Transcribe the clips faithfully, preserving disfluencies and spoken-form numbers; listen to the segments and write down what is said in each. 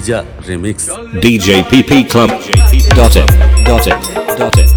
Adrija remix DJ PP club dot in dot in dot in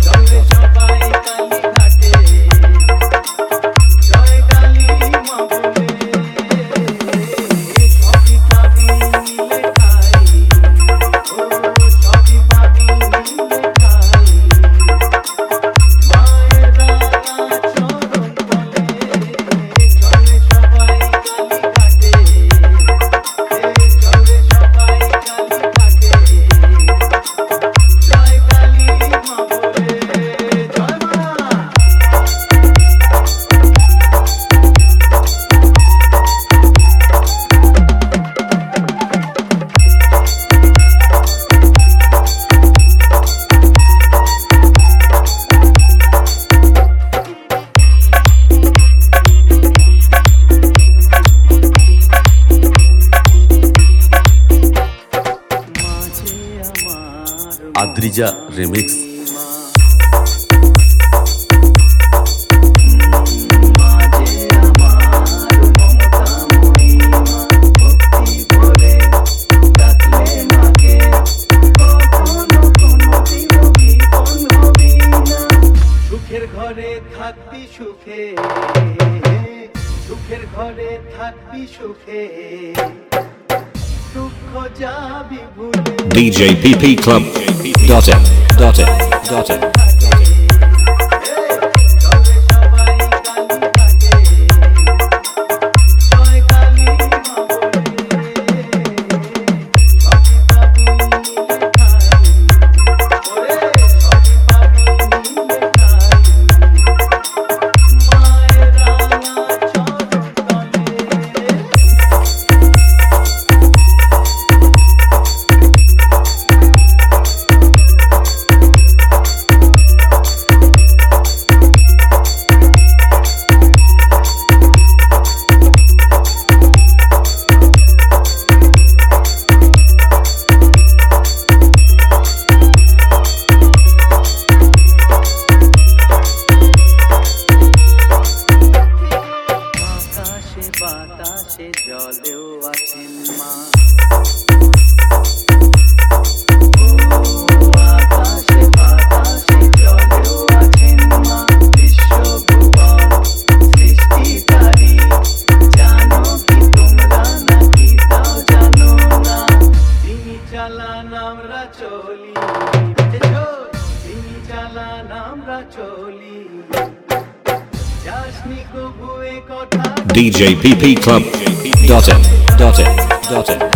Adrija remix সুখের ঘরে থাকবি সুখে সুখের ঘরে থাকবি সুখে দুঃখ যাবি ভুলে DJ PP club dot in dot in dot in বাতাসে জলেও আছেন মা আকাশে বাতাসে জলেও আছেন মা বিশ্বভুবন সৃষ্টিকারী জানো কি তোমরা নাকি তাও জানো না তিনি চালান আমরা চলি তিনি চালান আমরা চলি যাসনি কবুয়ে কথা DJ PP club dot in dot in dot in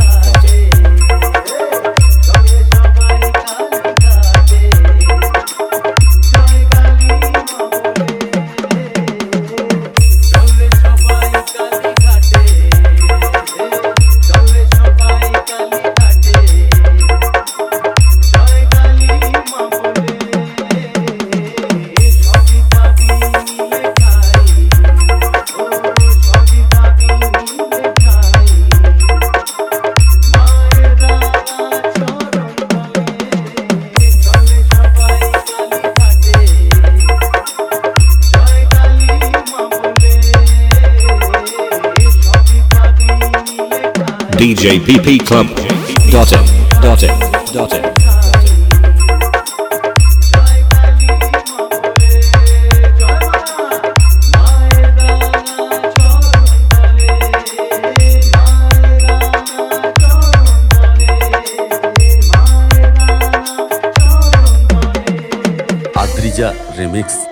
DJ PP club dot in dot in dot in Adrija remix